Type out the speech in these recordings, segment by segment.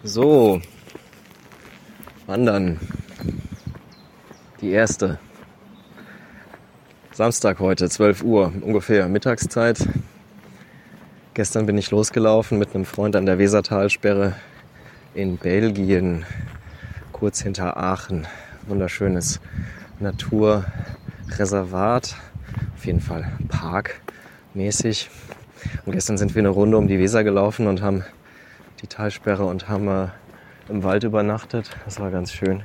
So, wandern. Die erste. Samstag heute, 12 Uhr, ungefähr Mittagszeit. Gestern bin ich losgelaufen mit einem Freund an der Wesertalsperre in Belgien, kurz hinter Aachen. Wunderschönes Naturreservat, auf jeden Fall parkmäßig. Und gestern sind wir eine Runde um die Weser gelaufen und haben die Talsperre und haben im Wald übernachtet. Das war ganz schön.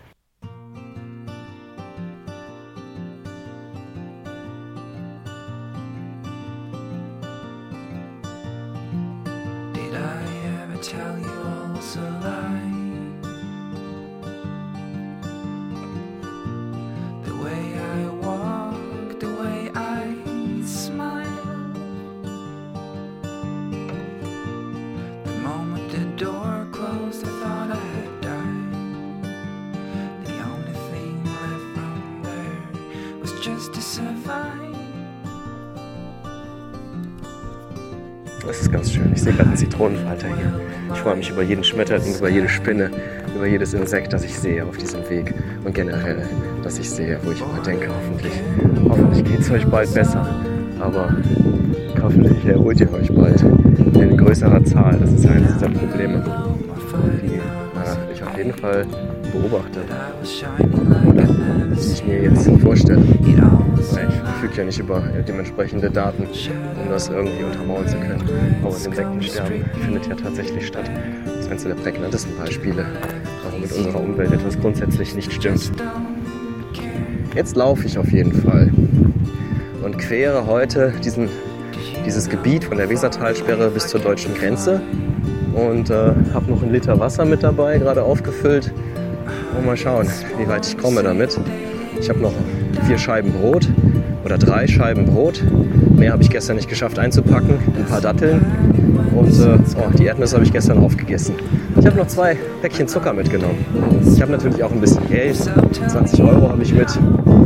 Das ist ganz schön. Ich sehe gerade einen Zitronenfalter hier. Ich freue mich über jeden Schmetterling, über jede Spinne, über jedes Insekt, das ich sehe auf diesem Weg. Und generell, das ich sehe, wo ich immer denke, hoffentlich geht es euch bald besser. Aber hoffentlich erholt ihr euch bald in größerer Zahl. Das ist eines der Probleme, die ich auf jeden Fall beobachte. Oder die ich mir jetzt vorstelle. Weil ich verfüge ja nicht über dementsprechende Daten, um das irgendwie untermauern zu können. Aber das Insektensterben findet ja tatsächlich statt. Das ist eines der prägnantesten Beispiele, warum mit unserer Umwelt etwas grundsätzlich nicht stimmt. Jetzt laufe ich auf jeden Fall und quere heute dieses Gebiet von der Wesertalsperre bis zur deutschen Grenze und habe noch 1 Liter Wasser mit dabei, gerade aufgefüllt. Und mal schauen, wie weit ich komme damit. Ich habe noch 4 Scheiben Brot oder 3 Scheiben Brot. Mehr habe ich gestern nicht geschafft einzupacken. Ein paar Datteln und die Erdnüsse habe ich gestern aufgegessen. Ich habe noch 2 Päckchen Zucker mitgenommen. Ich habe natürlich auch ein bisschen Geld. 20 € habe ich mit.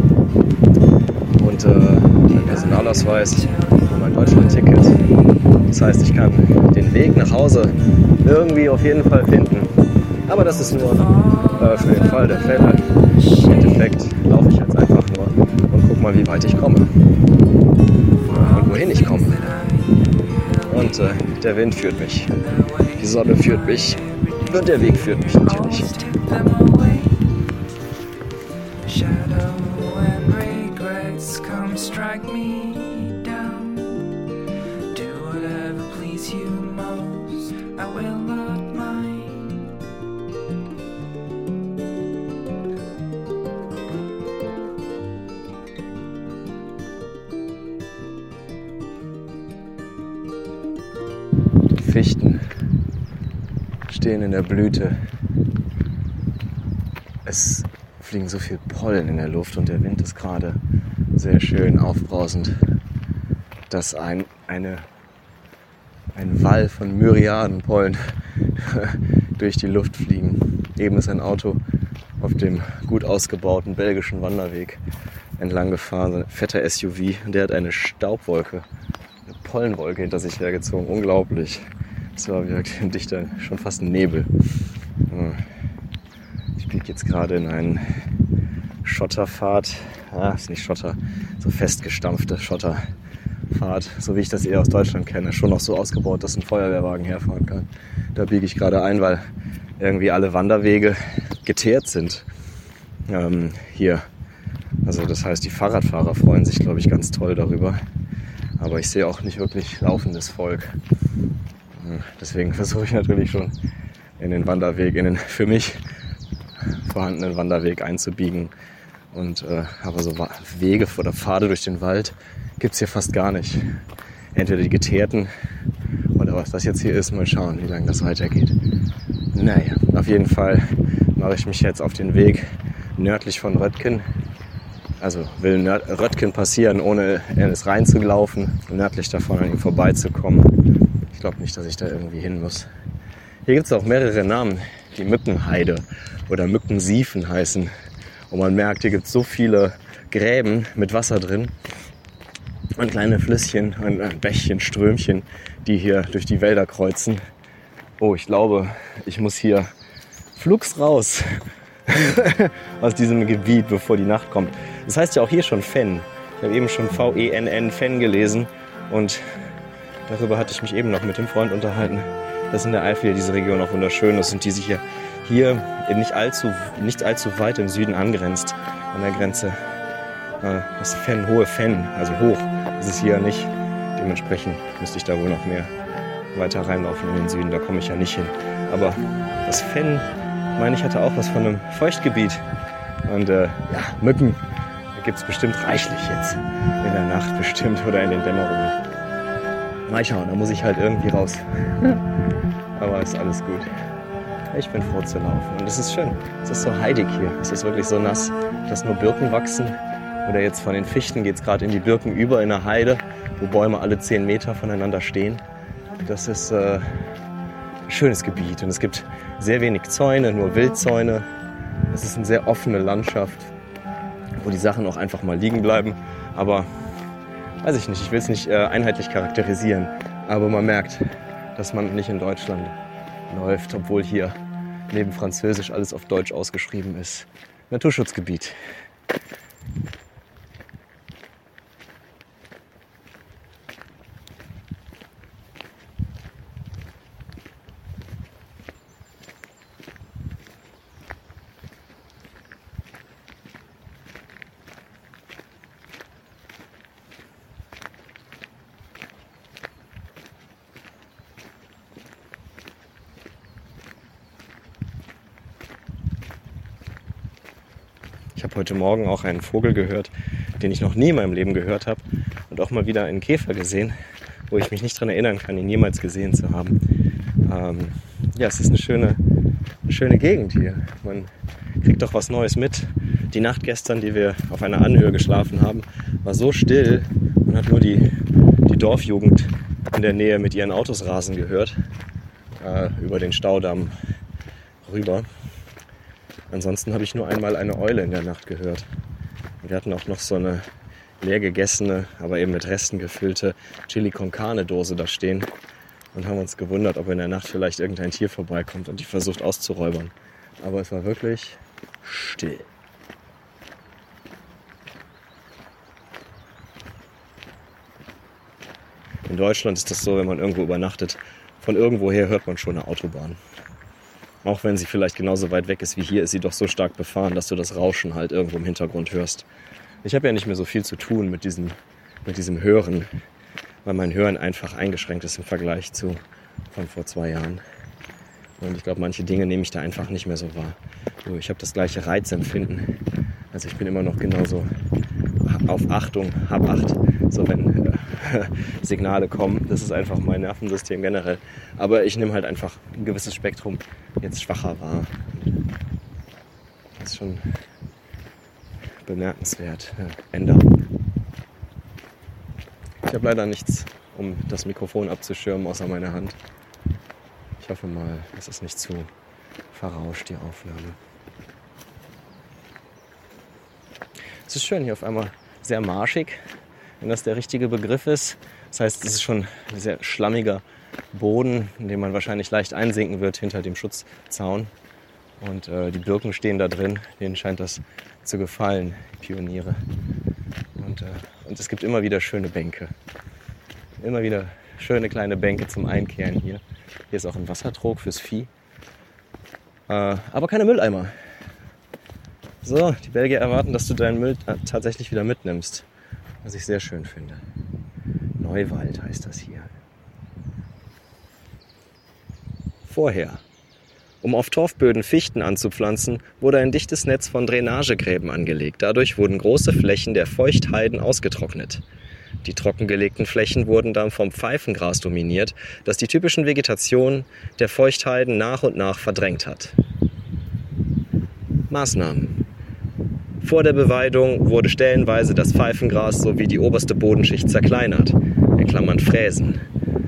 Und mein Personalausweis und mein Deutschlandticket. Das heißt, ich kann den Weg nach Hause irgendwie auf jeden Fall finden. Aber das ist nur für den Fall der Fälle. Im Endeffekt laufe ich jetzt einfach nur und guck mal, wie weit ich komme. Und wohin ich komme. Und der Wind führt mich. Die Sonne führt mich. Und der Weg führt mich natürlich. Fichten stehen in der Blüte. Es fliegen so viel Pollen in der Luft und der Wind ist gerade sehr schön aufbrausend, dass ein Wall von Myriaden Pollen durch die Luft fliegen. Eben ist ein Auto auf dem gut ausgebauten belgischen Wanderweg entlang gefahren, so ein fetter SUV, und der hat eine Staubwolke, eine Pollenwolke hinter sich hergezogen. Unglaublich. Das war wirklich ein dichter, schon fast ein Nebel. Ich biege jetzt gerade in einen Schotterpfad. Ist nicht Schotter, so festgestampfte Schotterpfad, so wie ich das eher aus Deutschland kenne. Schon noch so ausgebaut, dass ein Feuerwehrwagen herfahren kann. Da biege ich gerade ein, weil irgendwie alle Wanderwege geteert sind. Hier. Also das heißt, die Fahrradfahrer freuen sich, glaube ich, ganz toll darüber. Aber ich sehe auch nicht wirklich laufendes Volk. Deswegen versuche ich natürlich schon in den Wanderweg, in den für mich vorhandenen Wanderweg einzubiegen. Aber so Wege oder Pfade durch den Wald gibt es hier fast gar nicht. Entweder die geteerten oder was das jetzt hier ist, mal schauen, wie lange das weitergeht. Naja, auf jeden Fall mache ich mich jetzt auf den Weg nördlich von Röttgen. Also will Röttgen passieren, ohne in es reinzulaufen, nördlich davon an ihm vorbeizukommen. Ich glaube nicht, dass ich da irgendwie hin muss. Hier gibt es auch mehrere Namen, die Mückenheide oder Mückensiefen heißen. Und man merkt, hier gibt es so viele Gräben mit Wasser drin und kleine Flüsschen und Bächchen, Strömchen, die hier durch die Wälder kreuzen. Oh, ich glaube, ich muss hier flugs raus aus diesem Gebiet, bevor die Nacht kommt. Das heißt ja auch hier schon Fenn. Ich habe eben schon V-E-N-N, Fenn gelesen und darüber hatte ich mich eben noch mit dem Freund unterhalten, dass in der Eifel diese Region auch wunderschön ist und die sich hier nicht allzu weit im Süden angrenzt, an der Grenze. Das Fenn, hohe Fenn, also hoch, ist es hier nicht. Dementsprechend müsste ich da wohl noch mehr weiter reinlaufen in den Süden, da komme ich ja nicht hin. Aber das Fenn, meine ich, hatte auch was von einem Feuchtgebiet. Und Mücken gibt es bestimmt reichlich jetzt. In der Nacht bestimmt oder in den Dämmerungen. Mal schauen, da muss ich halt irgendwie raus. Aber ist alles gut. Ich bin froh zu laufen. Und es ist schön. Es ist so heidig hier. Es ist wirklich so nass, dass nur Birken wachsen. Oder jetzt von den Fichten geht es gerade in die Birken über in der Heide, wo Bäume alle 10 Meter voneinander stehen. Das ist ein schönes Gebiet. Und es gibt sehr wenig Zäune, nur Wildzäune. Es ist eine sehr offene Landschaft, wo die Sachen auch einfach mal liegen bleiben. Aber weiß ich nicht, ich will es nicht einheitlich charakterisieren. Aber man merkt, dass man nicht in Deutschland läuft, obwohl hier neben Französisch alles auf Deutsch ausgeschrieben ist. Naturschutzgebiet. Ich habe heute Morgen auch einen Vogel gehört, den ich noch nie in meinem Leben gehört habe und auch mal wieder einen Käfer gesehen, wo ich mich nicht daran erinnern kann, ihn jemals gesehen zu haben. Es ist eine schöne Gegend hier. Man kriegt doch was Neues mit. Die Nacht gestern, die wir auf einer Anhöhe geschlafen haben, war so still. Man hat nur die Dorfjugend in der Nähe mit ihren Autos rasen gehört, über den Staudamm rüber. Ansonsten habe ich nur einmal eine Eule in der Nacht gehört. Wir hatten auch noch so eine leer gegessene, aber eben mit Resten gefüllte Chili con Carne Dose da stehen und haben uns gewundert, ob in der Nacht vielleicht irgendein Tier vorbeikommt und die versucht auszuräubern. Aber es war wirklich still. In Deutschland ist das so, wenn man irgendwo übernachtet, von irgendwoher hört man schon eine Autobahn. Auch wenn sie vielleicht genauso weit weg ist wie hier, ist sie doch so stark befahren, dass du das Rauschen halt irgendwo im Hintergrund hörst. Ich habe ja nicht mehr so viel zu tun mit diesem Hören, weil mein Hören einfach eingeschränkt ist im Vergleich zu von vor 2 Jahren. Und ich glaube, manche Dinge nehme ich da einfach nicht mehr so wahr. Ich habe das gleiche Reizempfinden. Also ich bin immer noch genauso auf Achtung, hab Acht, so wenn Signale kommen. Das ist einfach mein Nervensystem generell. Aber ich nehme halt einfach ein gewisses Spektrum jetzt schwacher wahr. Das ist schon bemerkenswert. Ändern. Ich habe leider nichts, um das Mikrofon abzuschirmen, außer meine Hand. Ich hoffe mal, es ist nicht zu verrauscht, die Aufnahme. Es ist schön hier auf einmal sehr marschig, wenn das der richtige Begriff ist. Das heißt, es ist schon ein sehr schlammiger Boden, in dem man wahrscheinlich leicht einsinken wird hinter dem Schutzzaun. Und die Birken stehen da drin, denen scheint das zu gefallen, die Pioniere. Und es gibt immer wieder schöne Bänke. Immer wieder schöne kleine Bänke zum Einkehren hier. Hier ist auch ein Wassertrog fürs Vieh. Aber keine Mülleimer. So, die Belgier erwarten, dass du deinen Müll tatsächlich wieder mitnimmst. Was ich sehr schön finde. Neuwald heißt das hier. Vorher. Um auf Torfböden Fichten anzupflanzen, wurde ein dichtes Netz von Drainagegräben angelegt. Dadurch wurden große Flächen der Feuchtheiden ausgetrocknet. Die trockengelegten Flächen wurden dann vom Pfeifengras dominiert, das die typischen Vegetationen der Feuchtheiden nach und nach verdrängt hat. Maßnahmen. Vor der Beweidung wurde stellenweise das Pfeifengras sowie die oberste Bodenschicht zerkleinert, in Klammern Fräsen,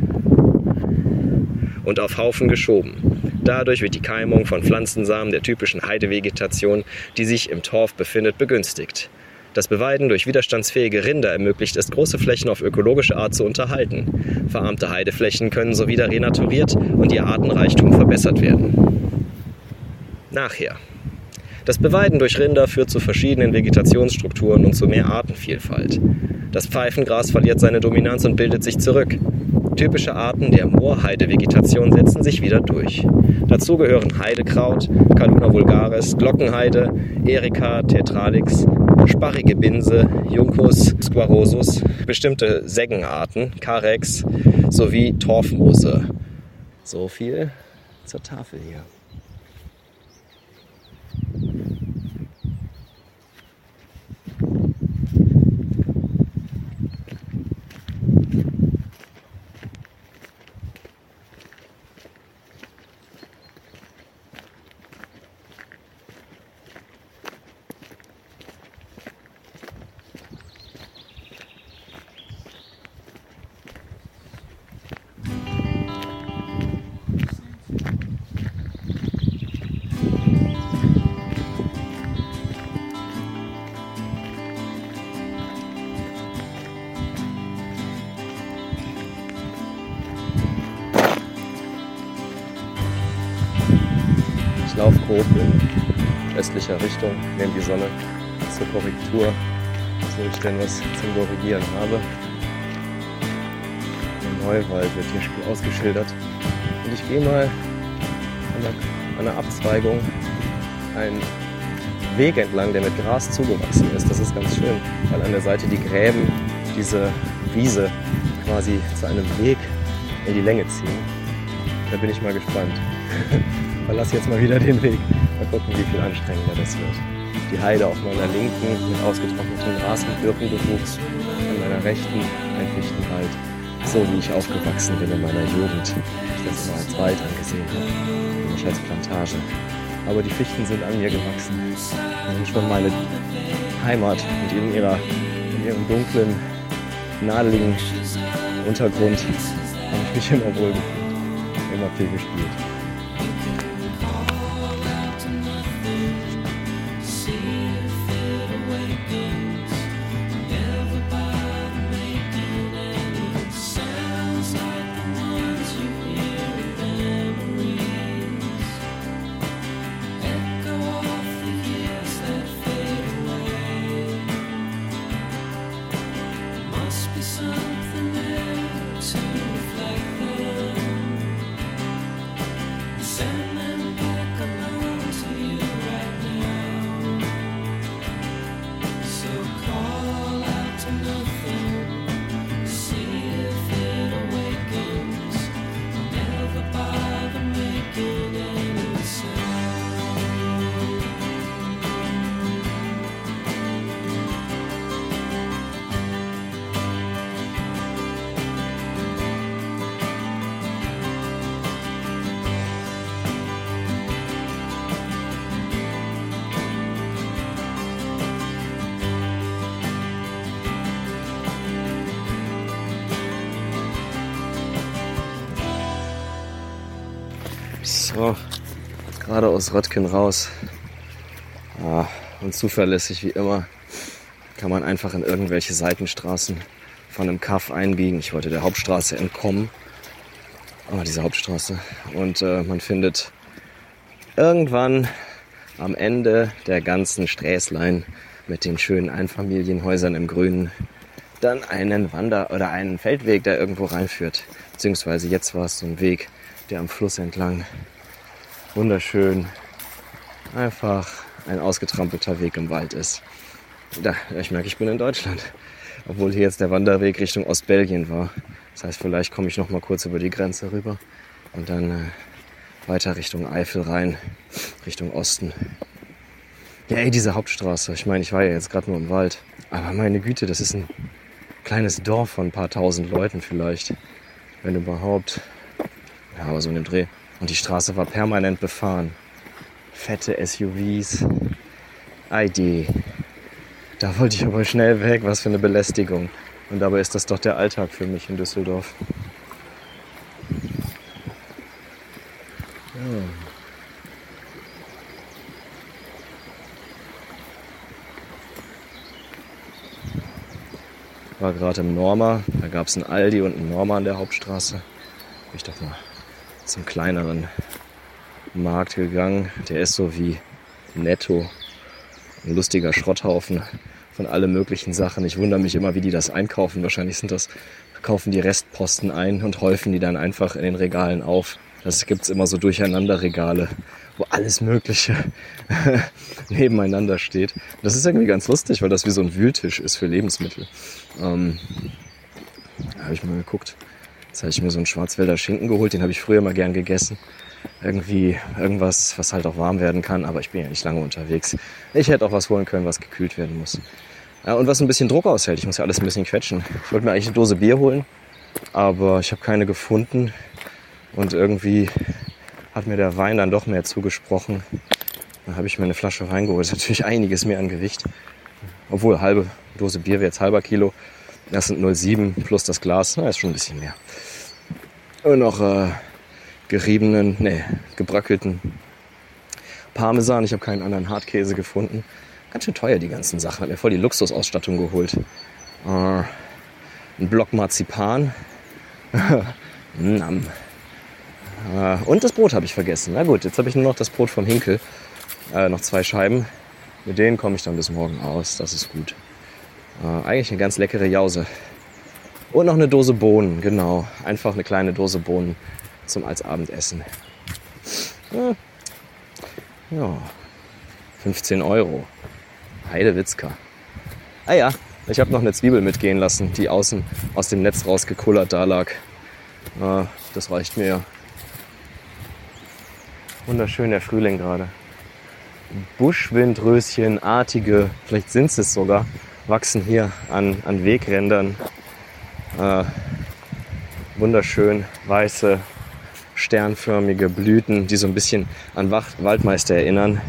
und auf Haufen geschoben. Dadurch wird die Keimung von Pflanzensamen der typischen Heidevegetation, die sich im Torf befindet, begünstigt. Das Beweiden durch widerstandsfähige Rinder ermöglicht es, große Flächen auf ökologische Art zu unterhalten. Verarmte Heideflächen können so wieder renaturiert und ihr Artenreichtum verbessert werden. Nachher. Das Beweiden durch Rinder führt zu verschiedenen Vegetationsstrukturen und zu mehr Artenvielfalt. Das Pfeifengras verliert seine Dominanz und bildet sich zurück. Typische Arten der Moorheidevegetation setzen sich wieder durch. Dazu gehören Heidekraut, Calluna vulgaris, Glockenheide, Erica tetralix, sparrige Binse, Juncus squarosus, bestimmte Seggenarten, Carex sowie Torfmoose. So viel zur Tafel hier. Ich laufe grob in östlicher Richtung, nehme die Sonne zur Korrektur, so ich denn was zum Korrigieren habe. Der Neuwald wird hier ausgeschildert. Und ich gehe mal an der Abzweigung einen Weg entlang, der mit Gras zugewachsen ist. Das ist ganz schön, weil an der Seite die Gräben diese Wiese quasi zu einem Weg in die Länge ziehen. Da bin ich mal gespannt. Verlass jetzt mal wieder den Weg. Mal gucken, wie viel anstrengender das wird. Die Heide auf meiner linken mit ausgetrocknetem Gras und Birkenbewuchs. An meiner rechten ein Fichtenwald. So wie ich aufgewachsen bin in meiner Jugend. Ich das mal als Wald angesehen habe. Nicht als Plantage. Aber die Fichten sind an mir gewachsen. Und schon meine Heimat. Und in ihrem dunklen, nadeligen Untergrund habe ich mich immer wohl gefühlt. Immer viel gespielt. So, gerade aus Röttgen raus. Und zuverlässig wie immer kann man einfach in irgendwelche Seitenstraßen von einem Kaff einbiegen. Ich wollte der Hauptstraße entkommen. Diese Hauptstraße. Und man findet irgendwann am Ende der ganzen Sträßlein mit den schönen Einfamilienhäusern im Grünen dann einen oder einen Feldweg, der irgendwo reinführt. Beziehungsweise jetzt war es so ein Weg, der am Fluss entlang wunderschön einfach ein ausgetrampelter Weg im Wald ist. Ich merke, ich bin in Deutschland. Obwohl hier jetzt der Wanderweg Richtung Ostbelgien war. Das heißt, vielleicht komme ich noch mal kurz über die Grenze rüber und dann weiter Richtung Eifel rein, Richtung Osten. Ja, diese Hauptstraße. Ich meine, ich war ja jetzt gerade nur im Wald. Aber meine Güte, das ist ein kleines Dorf von ein paar tausend Leuten vielleicht. Wenn überhaupt. Ja, aber so in dem Dreh. Und die Straße war permanent befahren. Fette SUVs. ID. Da wollte ich aber schnell weg. Was für eine Belästigung. Und dabei ist das doch der Alltag für mich in Düsseldorf. Ja. War gerade im Norma. Da gab es einen Aldi und einen Norma an der Hauptstraße. Bin ich doch mal zum kleineren Markt gegangen. Der ist so wie Netto. Ein lustiger Schrotthaufen von allen möglichen Sachen. Ich wundere mich immer, wie die das einkaufen. Wahrscheinlich kaufen die Restposten ein und häufen die dann einfach in den Regalen auf. Das gibt's immer so Durcheinanderregale, wo alles Mögliche nebeneinander steht. Das ist irgendwie ganz lustig, weil das wie so ein Wühltisch ist für Lebensmittel. Habe ich mal geguckt. Jetzt habe ich mir so einen Schwarzwälder Schinken geholt. Den habe ich früher mal gern gegessen. Irgendwas, was halt auch warm werden kann. Aber ich bin ja nicht lange unterwegs. Ich hätte auch was holen können, was gekühlt werden muss. Ja, und was ein bisschen Druck aushält. Ich muss ja alles ein bisschen quetschen. Ich wollte mir eigentlich eine Dose Bier holen, aber ich habe keine gefunden. Und irgendwie hat mir der Wein dann doch mehr zugesprochen. Dann habe ich mir eine Flasche Wein geholt. Das ist natürlich einiges mehr an Gewicht. Obwohl, halbe Dose Bier wäre jetzt halber Kilo. Das sind 0,7 plus das Glas. Na, ist schon ein bisschen mehr. Und noch gebröckelten Parmesan. Ich habe keinen anderen Hartkäse gefunden. Ganz schön teuer, die ganzen Sachen. Hat mir voll die Luxusausstattung geholt. Ein Block Marzipan. Und das Brot habe ich vergessen. Na gut, jetzt habe ich nur noch das Brot vom Hinkel. Noch 2 Scheiben. Mit denen komme ich dann bis morgen aus. Das ist gut. Eigentlich eine ganz leckere Jause. Und noch eine Dose Bohnen, genau. Einfach eine kleine Dose Bohnen als Abendessen. Ja, 15 €. Heidewitzka. Ah ja, ich habe noch eine Zwiebel mitgehen lassen, die außen aus dem Netz rausgekullert da lag. Das reicht mir ja. Wunderschön der Frühling gerade. Buschwindröschenartige, vielleicht sind es sogar, wachsen hier an Wegrändern. Wunderschön weiße, sternförmige Blüten, die so ein bisschen an Waldmeister erinnern.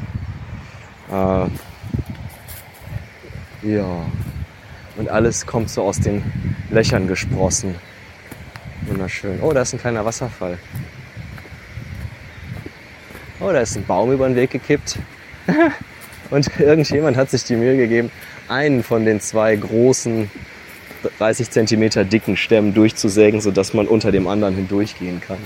Ja, und alles kommt so aus den Löchern gesprossen. Wunderschön. Oh, da ist ein kleiner Wasserfall. Oh, da ist ein Baum über den Weg gekippt. Und irgendjemand hat sich die Mühe gegeben, einen von den 2 großen, 30 cm dicken Stämmen durchzusägen, sodass man unter dem anderen hindurchgehen kann.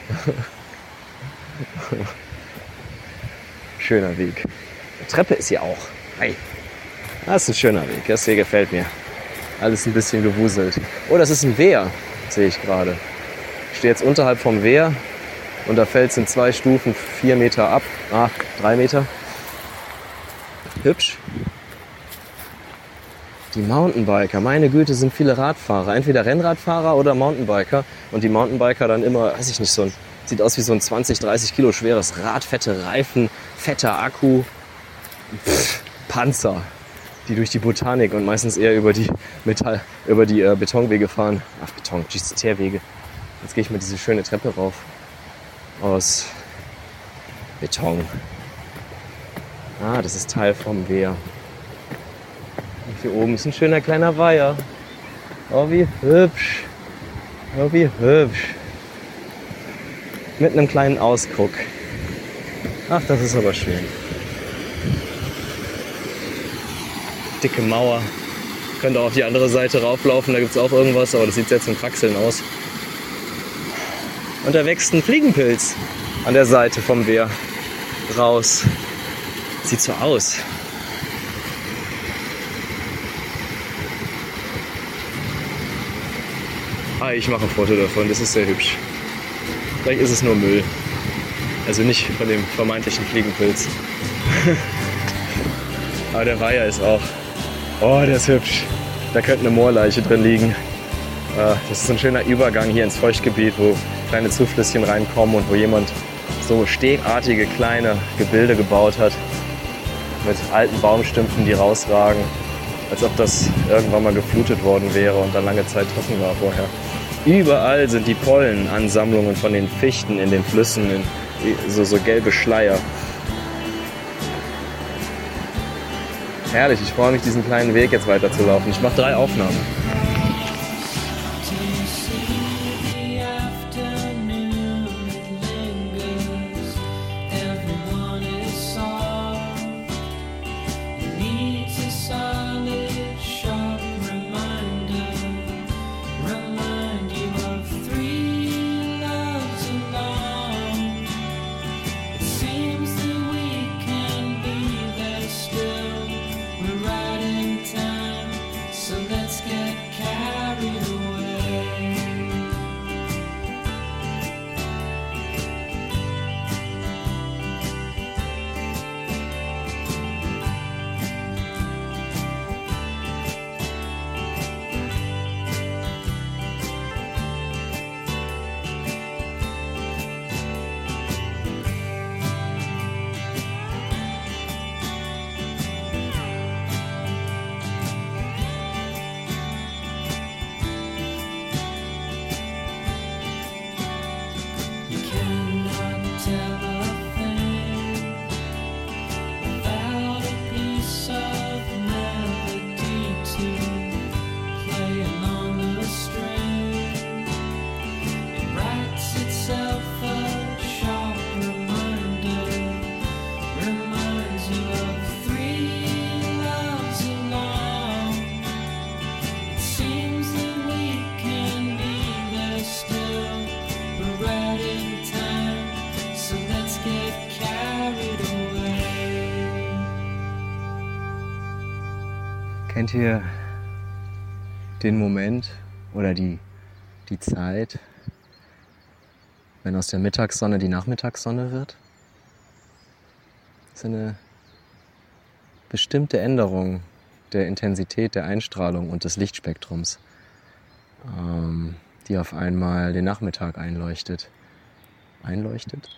Schöner Weg. Die Treppe ist hier auch. Hey. Das ist ein schöner Weg. Das hier gefällt mir. Alles ein bisschen gewuselt. Oh, das ist ein Wehr, sehe ich gerade. Ich stehe jetzt unterhalb vom Wehr und da fällt es in 2 Stufen 4 Meter ab. 3 Meter. Hübsch. Die Mountainbiker, meine Güte, sind viele Radfahrer. Entweder Rennradfahrer oder Mountainbiker. Und die Mountainbiker dann immer, weiß ich nicht, sieht aus wie so ein 20, 30 Kilo schweres Rad, fette Reifen, fetter Akku, Panzer, die durch die Botanik und meistens eher über die Betonwege fahren. Teerwege. Jetzt gehe ich mal diese schöne Treppe rauf. Aus Beton. Das ist Teil vom Wehr. Und hier oben ist ein schöner kleiner Weiher. Oh, wie hübsch. Oh, wie hübsch. Mit einem kleinen Ausguck. Ach, das ist aber schön. Dicke Mauer. Könnt auch auf die andere Seite rauflaufen, da gibt es auch irgendwas, aber das sieht sehr zum Kraxeln aus. Und da wächst ein Fliegenpilz an der Seite vom Wehr raus. Sieht so aus. Ich mache ein Foto davon, das ist sehr hübsch. Vielleicht ist es nur Müll. Also nicht von dem vermeintlichen Fliegenpilz. Aber der Weiher ist auch... Oh, der ist hübsch. Da könnte eine Moorleiche drin liegen. Das ist ein schöner Übergang hier ins Feuchtgebiet, wo kleine Zuflüsschen reinkommen und wo jemand so stegartige kleine Gebilde gebaut hat. Mit alten Baumstümpfen, die rausragen. Als ob das irgendwann mal geflutet worden wäre und dann lange Zeit trocken war vorher. Überall sind die Pollenansammlungen von den Fichten in den Flüssen, so gelbe Schleier. Herrlich, ich freue mich, diesen kleinen Weg jetzt weiterzulaufen. Ich mache 3 Aufnahmen. Kennt ihr den Moment oder die Zeit, wenn aus der Mittagssonne die Nachmittagssonne wird? Das ist eine bestimmte Änderung der Intensität der Einstrahlung und des Lichtspektrums, die auf einmal den Nachmittag einleuchtet. Einleuchtet?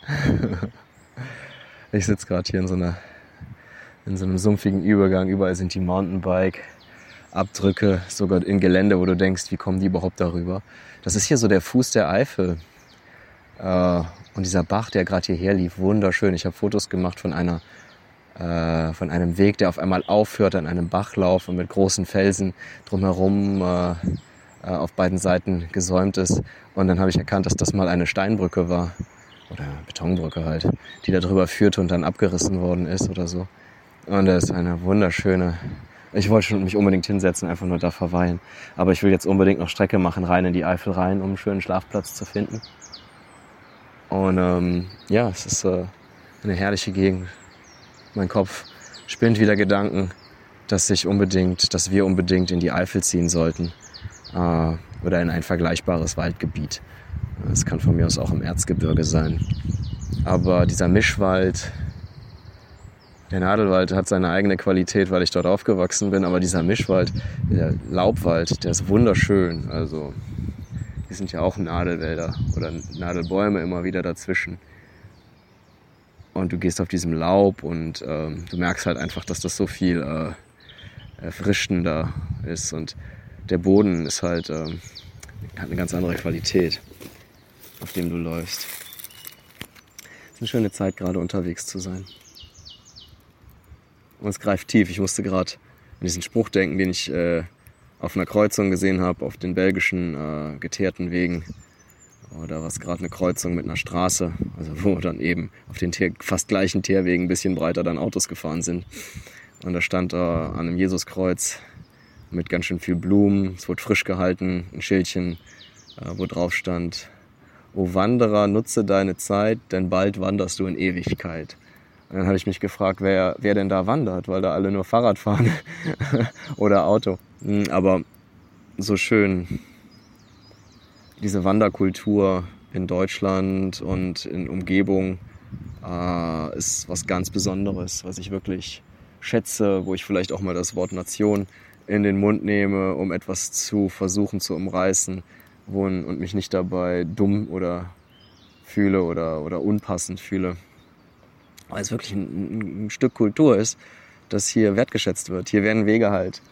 Ich sitze gerade hier in so einem sumpfigen Übergang. Überall sind die Mountainbike-Abdrücke, sogar in Gelände, wo du denkst, wie kommen die überhaupt darüber? Das ist hier so der Fuß der Eifel. Und dieser Bach, der gerade hierher lief, wunderschön. Ich habe Fotos gemacht von einem Weg, der auf einmal aufhört an einem Bachlauf und mit großen Felsen drumherum auf beiden Seiten gesäumt ist. Und dann habe ich erkannt, dass das mal eine Steinbrücke war. Oder Betonbrücke halt, die da drüber führte und dann abgerissen worden ist oder so. Und das ist eine wunderschöne... Ich wollte schon mich unbedingt hinsetzen, einfach nur da verweilen. Aber ich will jetzt unbedingt noch Strecke machen, rein in die Eifel rein, um einen schönen Schlafplatz zu finden. Und ja, es ist eine herrliche Gegend. Mein Kopf spinnt wieder Gedanken, dass wir unbedingt in die Eifel ziehen sollten. Oder in ein vergleichbares Waldgebiet. Das kann von mir aus auch im Erzgebirge sein. Aber dieser Mischwald, der Nadelwald hat seine eigene Qualität, weil ich dort aufgewachsen bin. Aber dieser Mischwald, der Laubwald, der ist wunderschön. Also, die sind ja auch Nadelwälder oder Nadelbäume immer wieder dazwischen. Und du gehst auf diesem Laub und du merkst halt einfach, dass das so viel erfrischender ist. Und der Boden ist halt, hat eine ganz andere Qualität, auf dem du läufst. Es ist eine schöne Zeit, gerade unterwegs zu sein. Und es greift tief. Ich musste gerade an diesen Spruch denken, den ich auf einer Kreuzung gesehen habe, auf den belgischen geteerten Wegen. Oder was gerade eine Kreuzung mit einer Straße, also wo dann eben auf den fast gleichen Teerwegen ein bisschen breiter dann Autos gefahren sind. Und da stand an einem Jesuskreuz mit ganz schön viel Blumen, es wurde frisch gehalten, ein Schildchen, wo drauf stand: O Wanderer, nutze deine Zeit, denn bald wanderst du in Ewigkeit. Und dann habe ich mich gefragt, wer denn da wandert, weil da alle nur Fahrrad fahren oder Auto. Aber so schön, diese Wanderkultur in Deutschland und in Umgebung ist was ganz Besonderes, was ich wirklich schätze, wo ich vielleicht auch mal das Wort Nation in den Mund nehme, um etwas zu versuchen zu umreißen und mich nicht dabei dumm oder fühle oder unpassend fühle. Weil es wirklich ein Stück Kultur ist, das hier wertgeschätzt wird. Hier werden Wege halt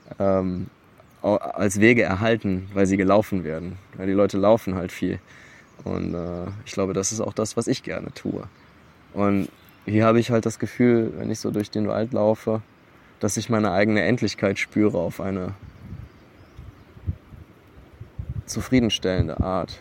als Wege erhalten, weil sie gelaufen werden. Weil die Leute laufen halt viel. Und ich glaube, das ist auch das, was ich gerne tue. Und hier habe ich halt das Gefühl, wenn ich so durch den Wald laufe, dass ich meine eigene Endlichkeit spüre auf eine zufriedenstellende Art.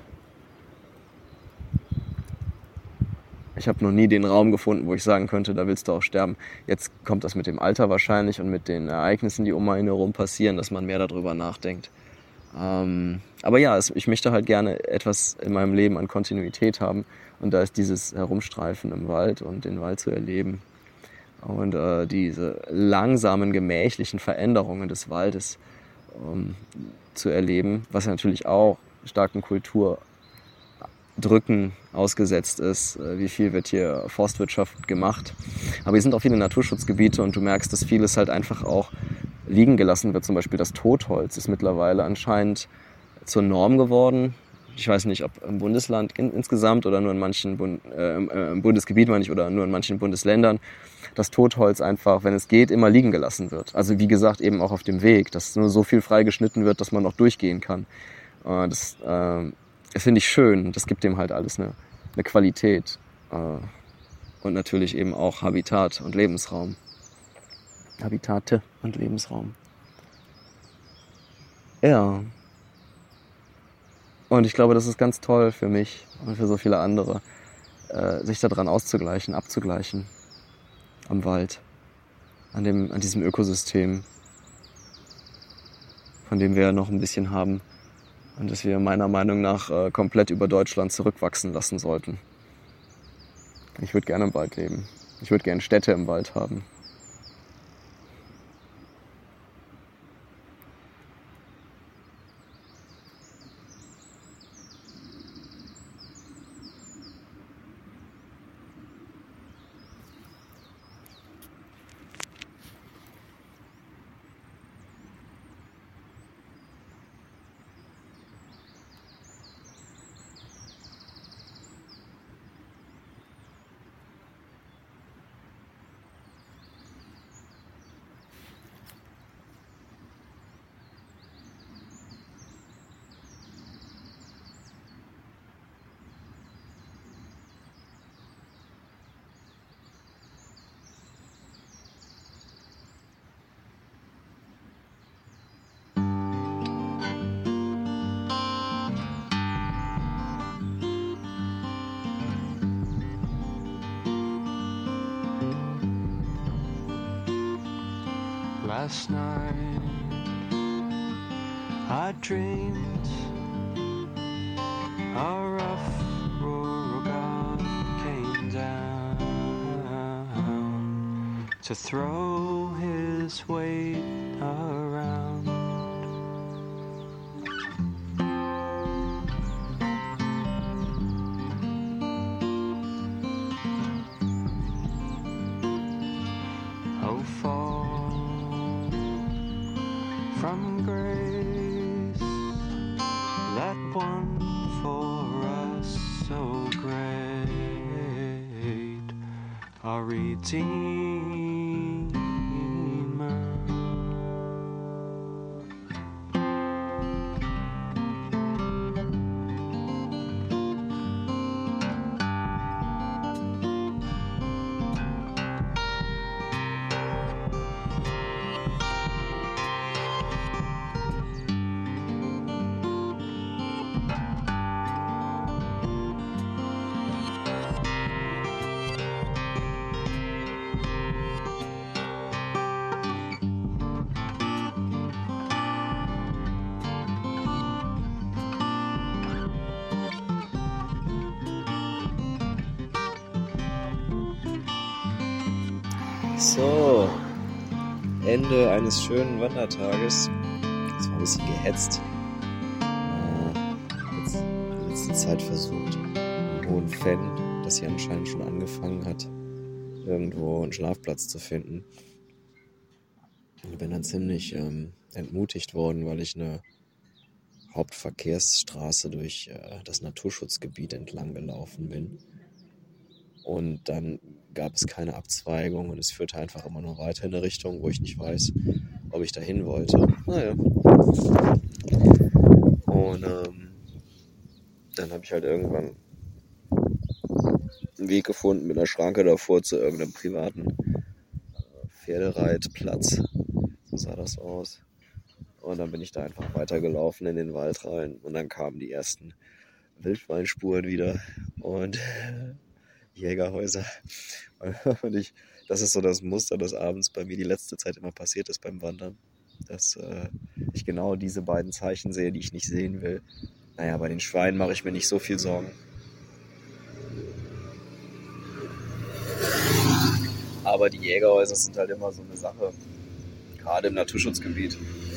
Ich habe noch nie den Raum gefunden, wo ich sagen könnte, da willst du auch sterben. Jetzt kommt das mit dem Alter wahrscheinlich und mit den Ereignissen, die um einen herum passieren, dass man mehr darüber nachdenkt. Aber ja, ich möchte halt gerne etwas in meinem Leben an Kontinuität haben. Und da ist dieses Herumstreifen im Wald und den Wald zu erleben. Und diese langsamen, gemächlichen Veränderungen des Waldes zu erleben, was natürlich auch starken Kulturdrücken ausgesetzt ist. Wie viel wird hier Forstwirtschaft gemacht. Aber hier sind auch viele Naturschutzgebiete und du merkst, dass vieles halt einfach auch liegen gelassen wird. Zum Beispiel das Totholz ist mittlerweile anscheinend zur Norm geworden. Ich weiß nicht, ob im Bundesland insgesamt oder nur in manchen im Bundesgebiet, meine ich, oder nur in manchen Bundesländern, das Totholz einfach, wenn es geht, immer liegen gelassen wird. Also wie gesagt, eben auch auf dem Weg, dass nur so viel freigeschnitten wird, dass man noch durchgehen kann. Das finde ich schön. Das gibt dem halt alles eine Qualität. Und natürlich eben auch Habitat und Lebensraum. Habitate und Lebensraum. Ja. Und ich glaube, das ist ganz toll für mich und für so viele andere, sich daran auszugleichen, abzugleichen am Wald, an diesem Ökosystem, von dem wir noch ein bisschen haben und das wir meiner Meinung nach komplett über Deutschland zurückwachsen lassen sollten. Ich würde gerne im Wald leben. Ich würde gerne Städte im Wald haben. Last night I dreamed a rough rural god came down to throw his weight around. Oh, fall from grace, that one for us so great, our Redeemer. So, Ende eines schönen Wandertages. Das war ein bisschen gehetzt. Jetzt die letzte Zeit versucht, im Hohen Fenn, das hier anscheinend schon angefangen hat, irgendwo einen Schlafplatz zu finden. Ich bin dann ziemlich entmutigt worden, weil ich eine Hauptverkehrsstraße durch das Naturschutzgebiet entlang gelaufen bin. Und dann gab es keine Abzweigung und es führte einfach immer nur weiter in eine Richtung, wo ich nicht weiß, ob ich dahin wollte. Naja. Und dann habe ich halt irgendwann einen Weg gefunden mit einer Schranke davor zu irgendeinem privaten Pferdereitplatz. So sah das aus. Und dann bin ich da einfach weitergelaufen in den Wald rein. Und dann kamen die ersten Wildschweinspuren wieder und Jägerhäuser. Und das ist so das Muster, das abends bei mir die letzte Zeit immer passiert ist beim Wandern. Dass ich genau diese beiden Zeichen sehe, die ich nicht sehen will. Naja, bei den Schweinen mache ich mir nicht so viel Sorgen. Aber die Jägerhäuser sind halt immer so eine Sache. Gerade im Naturschutzgebiet.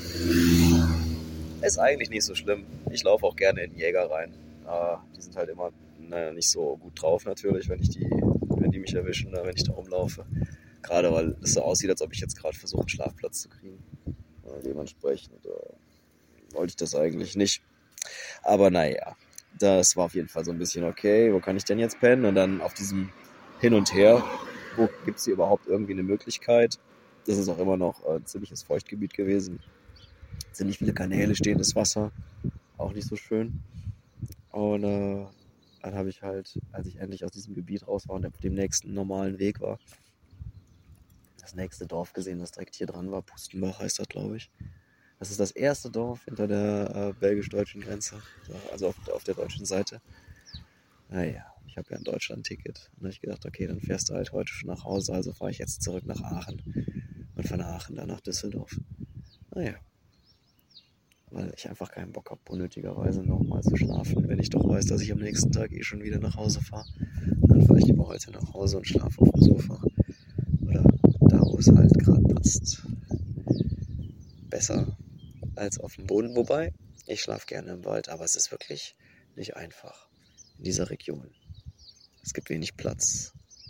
Ist eigentlich nicht so schlimm. Ich laufe auch gerne in den Jäger rein. Die sind halt immer nicht so gut drauf natürlich, wenn die mich erwischen, wenn ich da rumlaufe. Gerade weil es so aussieht, als ob ich jetzt gerade versuche, einen Schlafplatz zu kriegen. Dementsprechend wollte ich das eigentlich nicht. Aber naja, das war auf jeden Fall so ein bisschen okay. Wo kann ich denn jetzt pennen? Und dann auf diesem Hin und Her, wo gibt es hier überhaupt irgendwie eine Möglichkeit? Das ist auch immer noch ein ziemliches Feuchtgebiet gewesen. Ziemlich viele Kanäle, stehendes Wasser. Auch nicht so schön. Und dann habe ich halt, als ich endlich aus diesem Gebiet raus war und auf dem nächsten normalen Weg war, das nächste Dorf gesehen, das direkt hier dran war. Pustenbach heißt das, glaube ich. Das ist das erste Dorf hinter der belgisch-deutschen Grenze, also auf der deutschen Seite. Naja, ich habe ja ein Deutschland-Ticket. Und dann habe ich gedacht, okay, dann fährst du halt heute schon nach Hause, also fahre ich jetzt zurück nach Aachen. Und von Aachen dann nach Düsseldorf. Naja, weil ich einfach keinen Bock habe, unnötigerweise nochmal zu schlafen, wenn ich doch weiß, dass ich am nächsten Tag schon wieder nach Hause fahre. Dann fahre ich lieber heute nach Hause und schlafe auf dem Sofa. Oder da, wo es halt gerade passt. Besser als auf dem Boden. Wobei, ich schlafe gerne im Wald, aber es ist wirklich nicht einfach in dieser Region. Es gibt wenig Platz.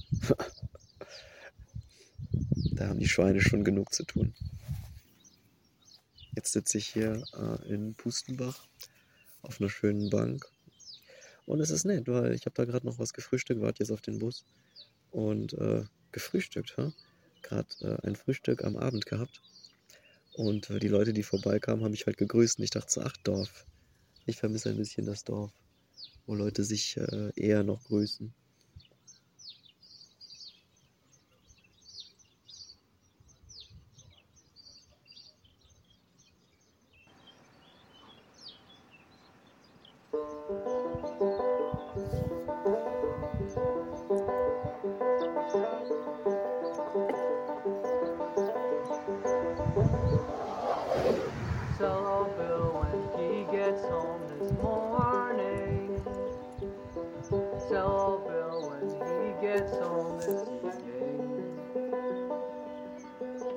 Da haben die Schweine schon genug zu tun. Jetzt sitze ich hier in Pustenbach auf einer schönen Bank. Und es ist nett, weil ich habe da gerade noch was gefrühstückt, warte jetzt auf den Bus. Und gefrühstückt, gerade ein Frühstück am Abend gehabt. Und die Leute, die vorbeikamen, haben mich halt gegrüßt. Und ich dachte so, ach Dorf. Ich vermisse ein bisschen das Dorf, wo Leute sich eher noch grüßen.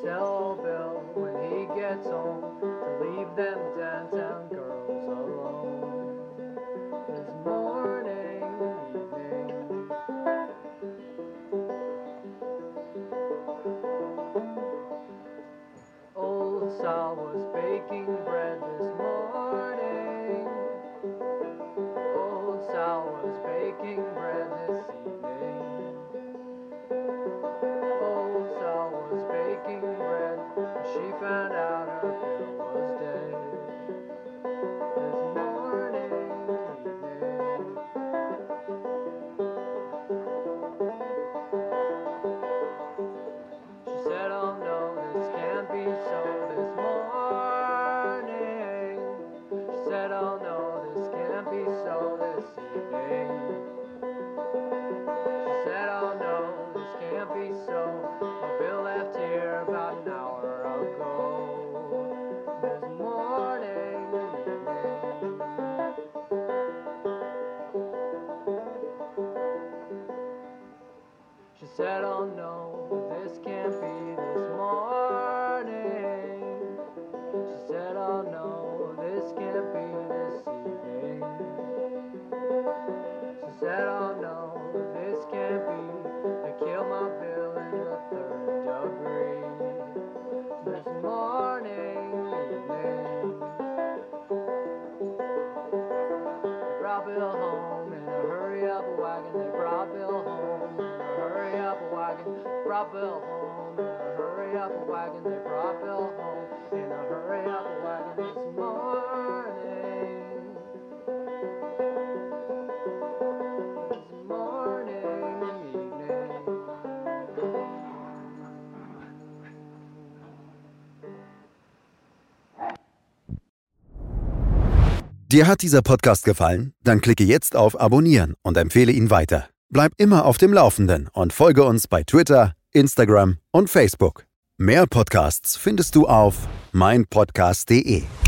tell Bill when he gets home to leave them downtown girls alone. This morning, evening. Old Sal was baking bread this morning. Old Sal was baking bread this evening. Old Sal was baking bread when she found out her Bill was dead. This morning, evening. She said, oh no, this can't be so this morning. She said, oh no, this can't be so this evening. She said, oh no, this can't be so. My Bill left here about an hour ago. This morning, evening. She said, oh no, this can't be this morning. She said, oh no, this can't be this evening. She said, oh no, this can't be. They killed my Bill in the 3rd degree. This morning, evening. They brought Bill home in a hurry up wagon. They brought Bill home in a hurry up wagon. Brought Bill home in a hurry up wagon. They brought Bill home in a hurry up wagon this morning. This morning, evening. Dir hat dieser Podcast gefallen? Dann klicke jetzt auf Abonnieren und empfehle ihn weiter. Bleib immer auf dem Laufenden und folge uns bei Twitter, Instagram und Facebook. Mehr Podcasts findest du auf meinpodcast.de.